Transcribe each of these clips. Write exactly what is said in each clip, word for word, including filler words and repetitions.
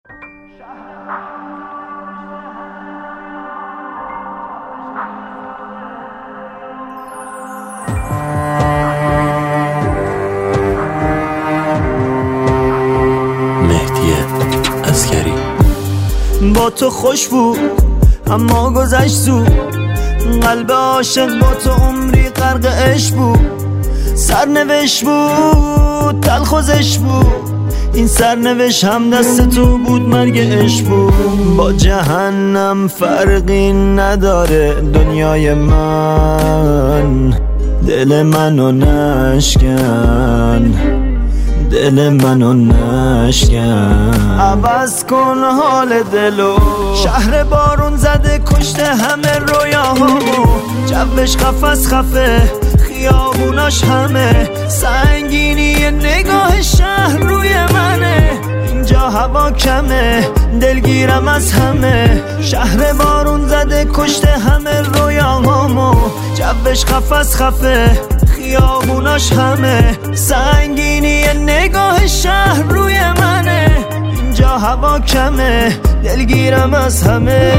با تو خوش بود اما گذشت زود، قلب عاشق با تو عمری غرق عشق بود. سرنوشت بود تلخوزش بود، این سرنوشت هم دست تو بود، مرگ عشق بود. با جهنم فرقی نداره دنیای من، دل منو نشکن، دل منو نشکن. عوض کن حال دلو، شهر بارون زده کشته همه رویاهامو. جوش قفس خفه خیابوناش همه، سنگینی نگاه شهر روی منه. اینجا هوا کمه دلگیرم از همه، شهر بارون زده کشته همه رویاهامو. جوش قفس خفه خیابوناش همه، سنگینی نگاه شهر روی منه. اینجا هوا کمه دلگیرم از همه.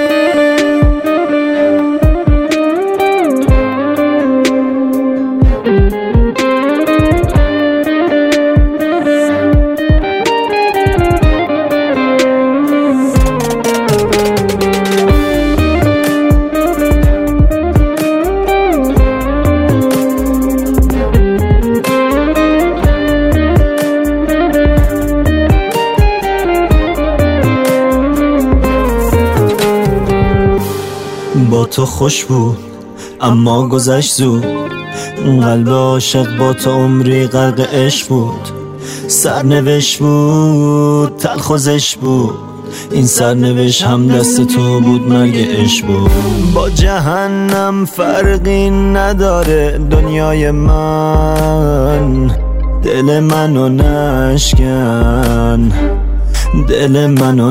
با تو خوش بود اما گذشت زود، قلب عاشق با تو عمری غرق عشق بود. سرنوشت بود تلخوزش بود، این سرنوشت هم دست تو بود، مرگ عشق بود. با جهنم فرقی نداره دنیای من، دل منو نشکن، دل منو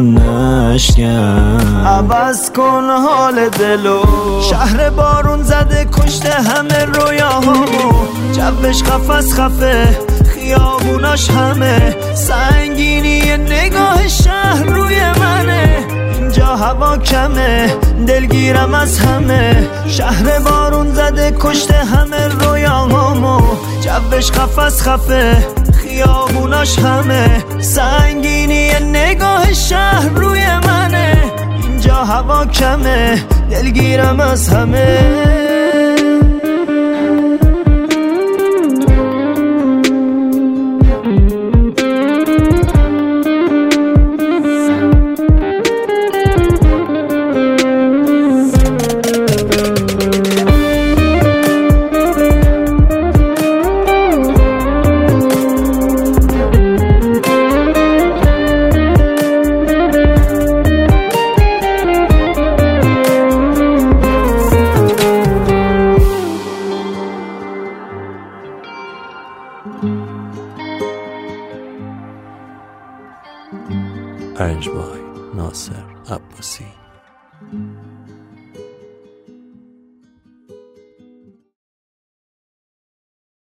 نشکن. عوض کن حال دلو، شهر بارون زده کشته همه رویاهامو. جوش قفس خفه خیابوناش همه، سنگینی نگاه شهر روی منه. اینجا هوا کمه دلگیرم از همه، شهر بارون زده کشته همه رویاهامو. جوش قفس خفه خیابوناش همه، سنگینی نگاه شهر روی منه. اینجا هوا کمه دلگیرم از همه. پنج بای ناصر عباسی.